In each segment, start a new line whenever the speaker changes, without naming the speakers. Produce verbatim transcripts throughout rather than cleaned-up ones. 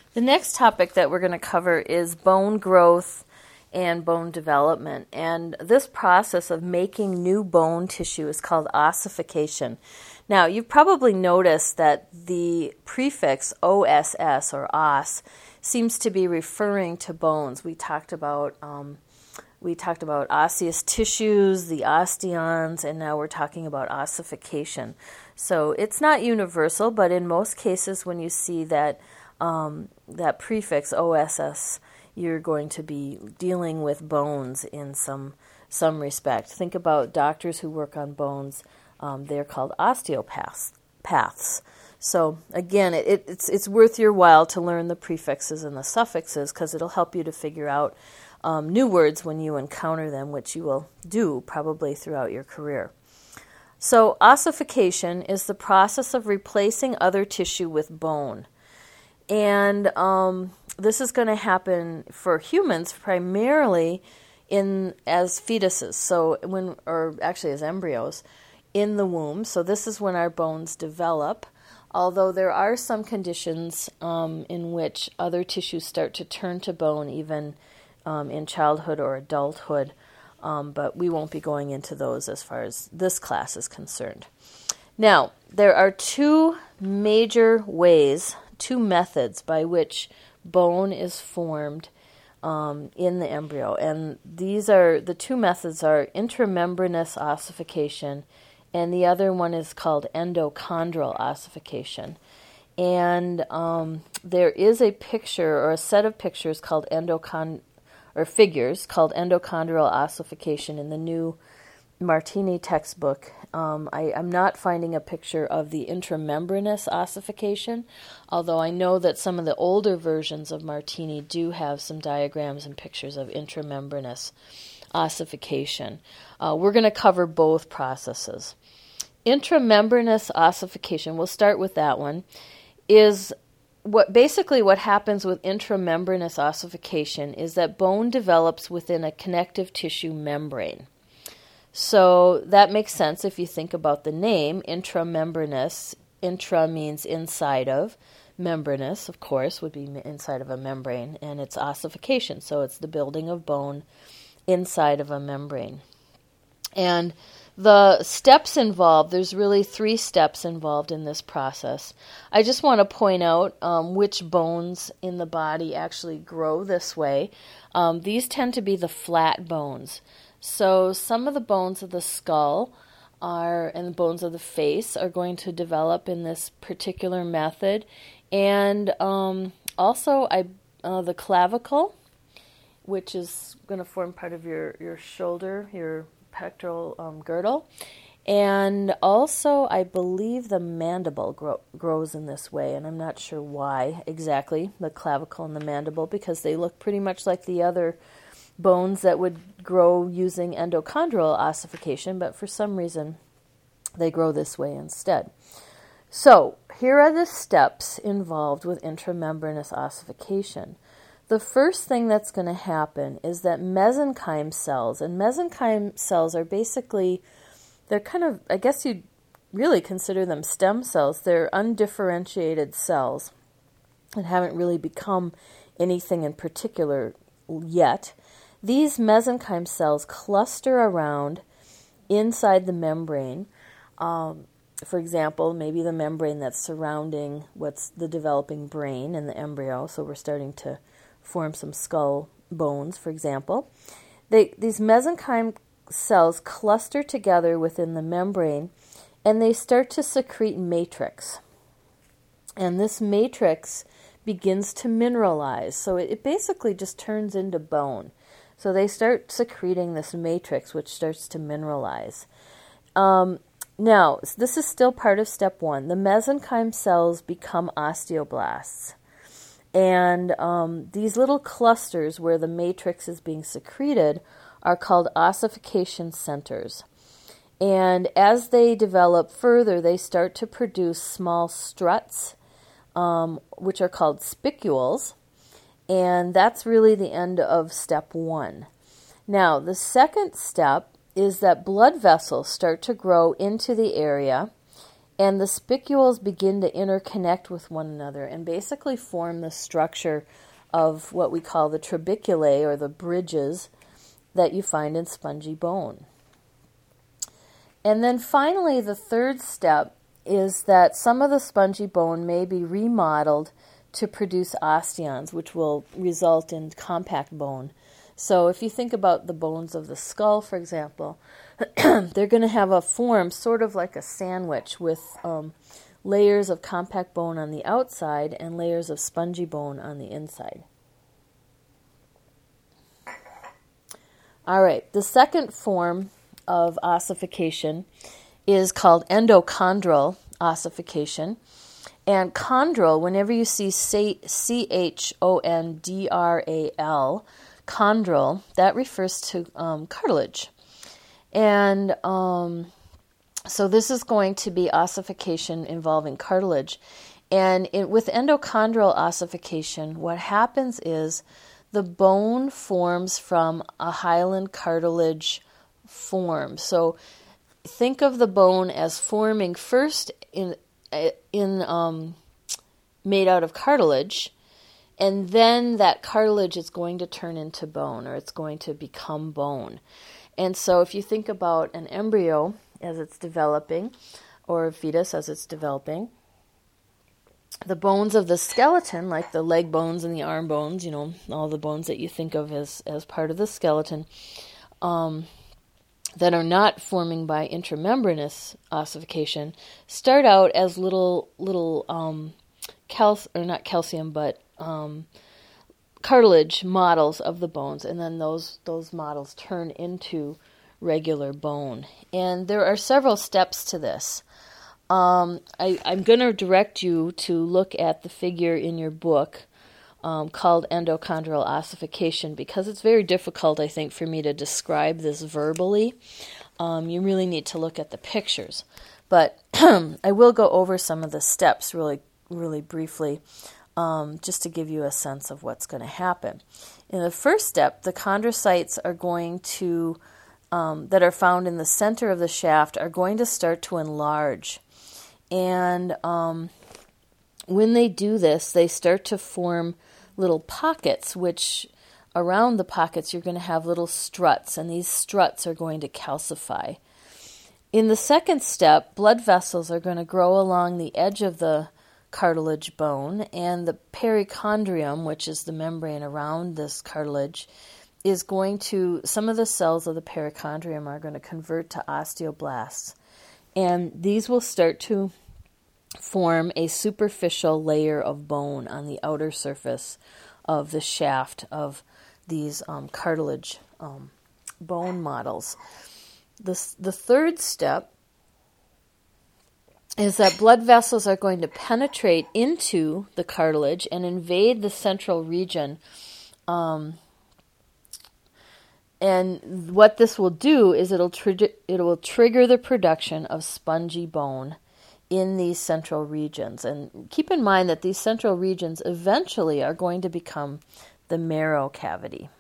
The next topic that we're going to cover is bone growth and bone development. And this process of making new bone tissue is called ossification. Now, you've probably noticed that the prefix O S S, or os, seems to be referring to bones. We talked about um, we talked about osseous tissues, the osteons, and now we're talking about ossification. So it's not universal, but in most cases when you see that um, that prefix O S S, you're going to be dealing with bones in some some respect. Think about doctors who work on bones. Um, they're called osteopaths. Paths. So again, it, it, it's it's worth your while to learn the prefixes and the suffixes because it'll help you to figure out um, new words when you encounter them, which you will do probably throughout your career. So ossification is the process of replacing other tissue with bone. And um, this is going to happen for humans primarily in as fetuses, so when, or actually as embryos, in the womb. So this is when our bones develop, although there are some conditions um, in which other tissues start to turn to bone even um, in childhood or adulthood, um, but we won't be going into those as far as this class is concerned. Now, there are two major ways, two methods by which bone is formed um, in the embryo, and these are, the two methods are intramembranous ossification, and the other one is called endochondral ossification. And um, there is a picture or a set of pictures called endochond or figures called endochondral ossification in the new Martini textbook. Um, I, I'm not finding a picture of the intramembranous ossification, although I know that some of the older versions of Martini do have some diagrams and pictures of intramembranous ossification. Uh, we're going to cover both processes. Intramembranous ossification, we'll start with that one, is what basically what happens with intramembranous ossification is that bone develops within a connective tissue membrane. So that makes sense if you think about the name, intramembranous. Intra means inside of. Membranous, of course, would be inside of a membrane, and it's ossification, so it's the building of bone inside of a membrane. And the steps involved, there's really three steps involved in this process. I just want to point out um, which bones in the body actually grow this way. Um, these tend to be the flat bones. So some of the bones of the skull are, and the bones of the face are going to develop in this particular method. And um, also I, uh, the clavicle, which is going to form part of your, your shoulder, your pectoral um, girdle. And also, I believe the mandible grow, grows in this way, and I'm not sure why exactly, the clavicle and the mandible, because they look pretty much like the other bones that would grow using endochondral ossification, but for some reason, they grow this way instead. So, here are the steps involved with intramembranous ossification. The first thing that's going to happen is that mesenchyme cells, and mesenchyme cells are basically, they're kind of, I guess you'd really consider them stem cells. They're undifferentiated cells that haven't really become anything in particular yet. These mesenchyme cells cluster around inside the membrane. Um, for example, maybe the membrane that's surrounding what's the developing brain in the embryo, so we're starting to form some skull bones, for example. They, these mesenchyme cells cluster together within the membrane, and they start to secrete matrix. And this matrix begins to mineralize, so it, it basically just turns into bone. So they start secreting this matrix, which starts to mineralize. Um, now, this is still part of step one. The mesenchyme cells become osteoblasts. And um, these little clusters where the matrix is being secreted are called ossification centers. And as they develop further, they start to produce small struts, um, which are called spicules. And that's really the end of step one. Now, the second step is that blood vessels start to grow into the area, and the spicules begin to interconnect with one another and basically form the structure of what we call the trabeculae, or the bridges that you find in spongy bone. And then finally, the third step is that some of the spongy bone may be remodeled to produce osteons, which will result in compact bone. So if you think about the bones of the skull, for example, they're going to have a form sort of like a sandwich with um, layers of compact bone on the outside and layers of spongy bone on the inside. All right, the second form of ossification is called endochondral ossification. And chondral, whenever you see C H O N D R A L, chondral, that refers to um, cartilage. And um, so this is going to be ossification involving cartilage. And it, with endochondral ossification, what happens is the bone forms from a hyaline cartilage form. So think of the bone as forming first in in um, made out of cartilage, and then that cartilage is going to turn into bone, or it's going to become bone. And so if you think about an embryo as it's developing, or a fetus as it's developing, the bones of the skeleton, like the leg bones and the arm bones, you know, all the bones that you think of as, as part of the skeleton, um, that are not forming by intramembranous ossification, start out as little little um, cal or not calcium, but um, cartilage models of the bones, and then those those models turn into regular bone. And there are several steps to this. Um, I, I'm going to direct you to look at the figure in your book um, called endochondral ossification, because it's very difficult, I think, for me to describe this verbally. Um, you really need to look at the pictures. But I will go over some of the steps really, really briefly, um, just to give you a sense of what's going to happen. In the first step, the chondrocytes are going to, um, that are found in the center of the shaft, are going to start to enlarge. And um, when they do this, they start to form little pockets, which around the pockets you're going to have little struts, and these struts are going to calcify. In the second step, blood vessels are going to grow along the edge of the cartilage bone, and the perichondrium, which is the membrane around this cartilage, is going to, some of the cells of the perichondrium are going to convert to osteoblasts. And these will start to form a superficial layer of bone on the outer surface of the shaft of these um, cartilage um, bone models. The, the third step is that blood vessels are going to penetrate into the cartilage and invade the central region. Um, and what this will do is it'll tr- it will trigger the production of spongy bone in these central regions. And keep in mind that these central regions eventually are going to become the marrow cavity.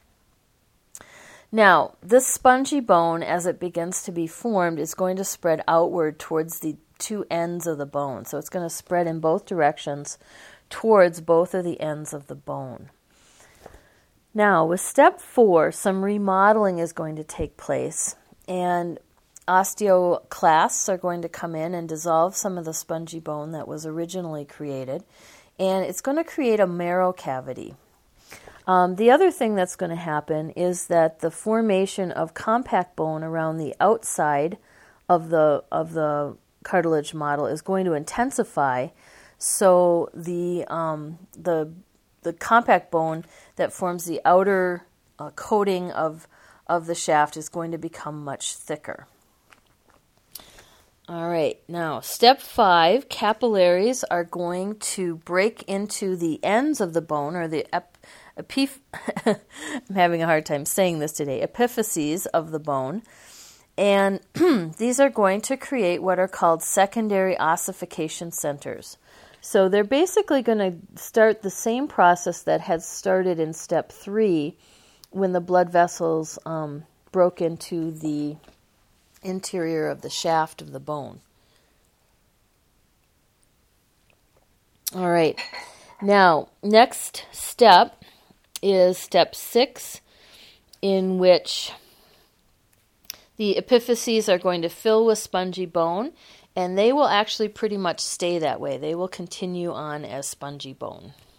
Now, this spongy bone, as it begins to be formed, is going to spread outward towards the two ends of the bone. So it's going to spread in both directions towards both of the ends of the bone. Now, with step four, some remodeling is going to take place, and osteoclasts are going to come in and dissolve some of the spongy bone that was originally created, and it's going to create a marrow cavity. Um, the other thing that's going to happen is that the formation of compact bone around the outside of the of the cartilage model is going to intensify. So the um, the the compact bone that forms the outer uh, coating of of the shaft is going to become much thicker. All right, now step five, capillaries are going to break into the ends of the bone, or the ep- epiph- I'm having a hard time saying this today, epiphyses of the bone, and these are going to create what are called secondary ossification centers. So they're basically going to start the same process that had started in step three when the blood vessels um, broke into the interior of the shaft of the bone. All right. Now, next step is step six, in which the epiphyses are going to fill with spongy bone, and they will actually pretty much stay that way. They will continue on as spongy bone.